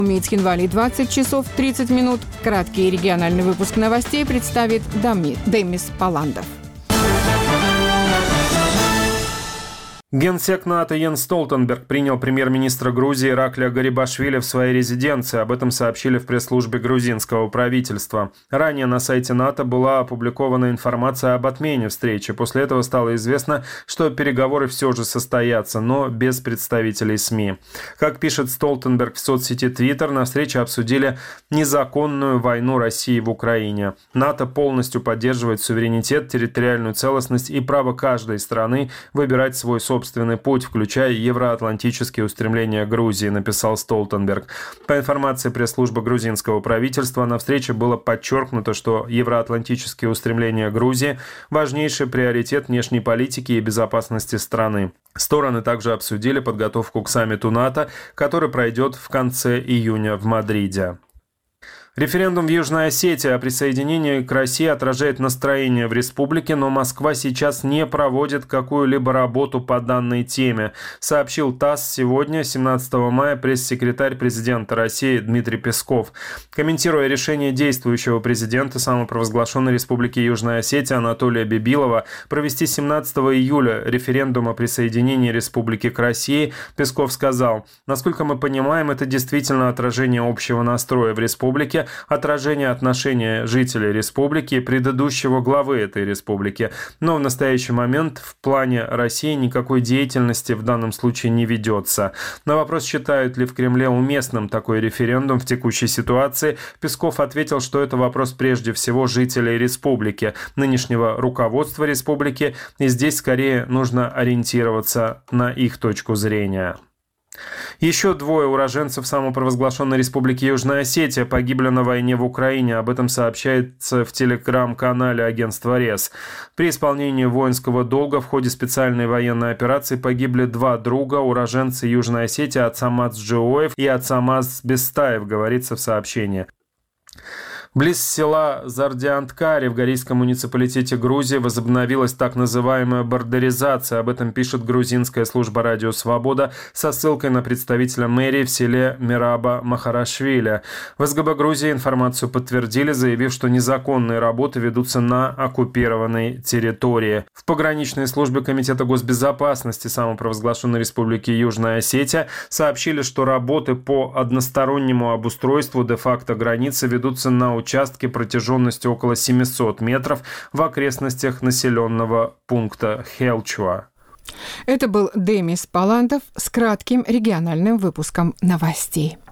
Митхинвали 20 часов 30 минут. Краткий региональный выпуск новостей представит Демис Паландов. Генсек НАТО Йенс Столтенберг принял премьер-министра Грузии Ираклия Гарибашвили в своей резиденции. Об этом сообщили в пресс-службе грузинского правительства. Ранее на сайте НАТО была опубликована информация об отмене встречи. После этого стало известно, что переговоры все же состоятся, но без представителей СМИ. Как пишет Столтенберг в соцсети Twitter, на встрече обсудили незаконную войну России в Украине. НАТО полностью поддерживает суверенитет, территориальную целостность и право каждой страны выбирать свой собственный путь, включая евроатлантические устремления Грузии, написал Столтенберг. По информации пресс-службы грузинского правительства, на встрече было подчеркнуто, что евроатлантические устремления Грузии – важнейший приоритет внешней политики и безопасности страны. Стороны также обсудили подготовку к саммиту НАТО, который пройдет в конце июня в Мадриде. Референдум в Южной Осетии о присоединении к России отражает настроение в республике, но Москва сейчас не проводит какую-либо работу по данной теме, сообщил ТАСС сегодня, 17 мая, пресс-секретарь президента России Дмитрий Песков. Комментируя решение действующего президента самопровозглашенной республики Южная Осетия Анатолия Бибилова провести 17 июля референдум о присоединении республики к России, Песков сказал: «Насколько мы понимаем, это действительно отражение общего настроя в республике, отражение отношения жителей республики и предыдущего главы этой республики. Но в настоящий момент в плане России никакой деятельности в данном случае не ведется». На вопрос, считают ли в Кремле уместным такой референдум в текущей ситуации, Песков ответил, что это вопрос прежде всего жителей республики, нынешнего руководства республики, и здесь скорее нужно ориентироваться на их точку зрения. Еще двое уроженцев самопровозглашенной республики Южная Осетия погибли на войне в Украине. Об этом сообщается в телеграм-канале агентства РЕС. При исполнении воинского долга в ходе специальной военной операции погибли два друга, уроженцы Южной Осетии Ацамаз Джиоев и Ацамаз Бестаев, говорится в сообщении. Близ села Зардианткари в Горийском муниципалитете Грузии возобновилась так называемая бордеризация. Об этом пишет грузинская служба «Радио Свобода» со ссылкой на представителя мэрии в селе Мираба Махарашвили. В СГБ Грузии информацию подтвердили, заявив, что незаконные работы ведутся на оккупированной территории. В пограничной службе Комитета госбезопасности самопровозглашенной республики Южная Осетия сообщили, что работы по одностороннему обустройству де-факто границы ведутся на участке протяженностью около 700 метров в окрестностях населенного пункта Хелчуа. Это был Демис Паландов с кратким региональным выпуском новостей.